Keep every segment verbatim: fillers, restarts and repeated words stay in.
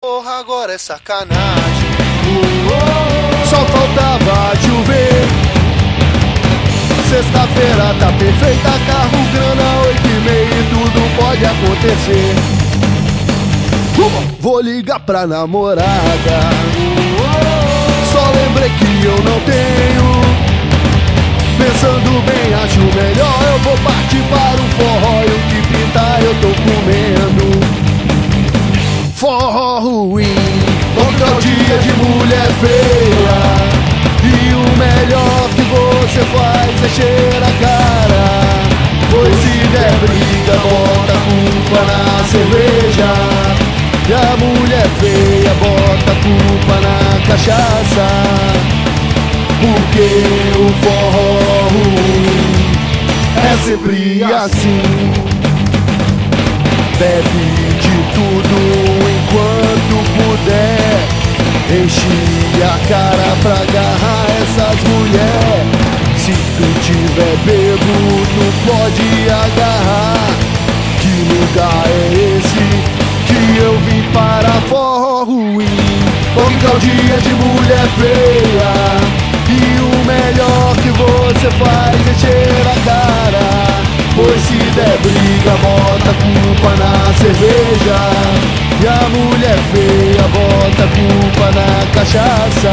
Porra, agora é sacanagem. Oh, oh, só faltava chover. Sexta-feira tá perfeita, carro, grana, oito e meia e tudo pode acontecer. Vou ligar pra namorada. Só lembrei que eu não tenho. Pensando bem, acho melhor eu vou partir para o forró. E o que pintar eu tô comendo. Forró ruim, porque é o dia de mulher feia. E o melhor que você faz é cheirar a cara. Pois se der briga, bota a culpa na cerveja. E a mulher feia bota a culpa na cachaça. Porque o forró ruim é sempre assim. Bebe de tudo enquanto puder. Enche a cara pra agarrar essas mulheres. Se tu tiver bebo, tu pode agarrar. Que lugar é esse que eu vim para forró ruim? Porque é o dia de mulher feia. E o melhor que você faz é cheirar a cara. Pois se der briga, bota a culpa na cerveja. E a mulher feia bota a culpa na cachaça.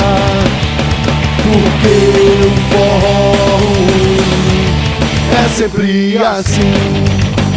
Porque o forró ruim é sempre assim.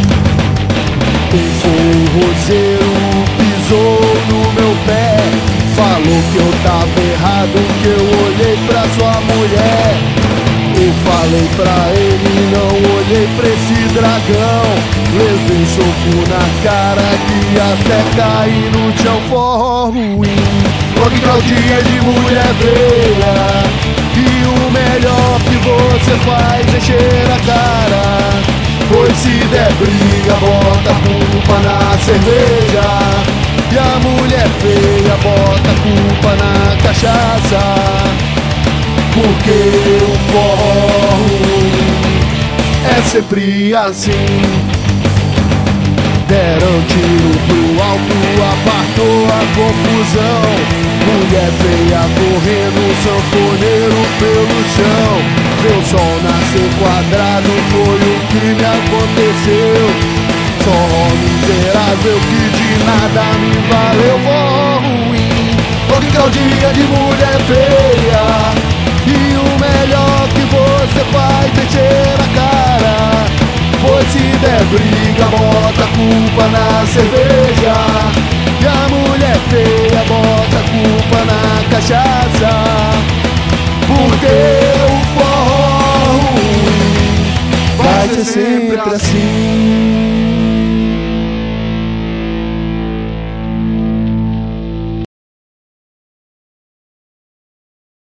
Um forrozeiro pisou no meu pé. Falou que eu tava errado, que eu olhei pra sua mulher. Eu falei pra ele, não olhei pra esse dragão. Levei soco na cara que até caí no chão. Forró ruim, porque é o dia de mulher feia. E o melhor que você faz é cheirar a cara. Pois se der briga, bota a culpa na cerveja. E a mulher feia bota a culpa na cachaça. Porque o forró ruim é sempre assim. Deram tiro pro alto, apartou a confusão. Mulher feia correndo, sanfoneiro pelo chão. Ver o sol nascer quadrado foi o que me aconteceu. Forró miserável que de nada me valeu. Forró ruim, porque é o dia de mulher feia. E o melhor que você faz é cheirar a cara. Pois se der briga, bota a culpa na cerveja. E a mulher feia bota a culpa na cachaça. Porque o forró ruim vai ser sempre assim.